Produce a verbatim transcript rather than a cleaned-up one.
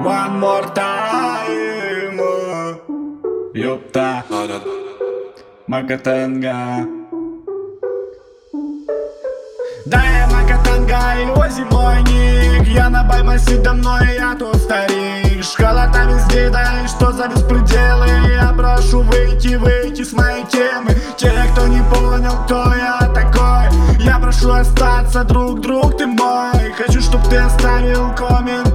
One more time. Ёпта. Макатанга. Да, я Макатанга, его зимой ник. Я на Баймасе давно, и я тут старик. Школота везде, да и что за беспределы. Я прошу выйти, выйти с моей темы. Те, кто не понял, кто я такой, я прошу остаться, друг, друг ты мой. Хочу, чтоб ты оставил коммент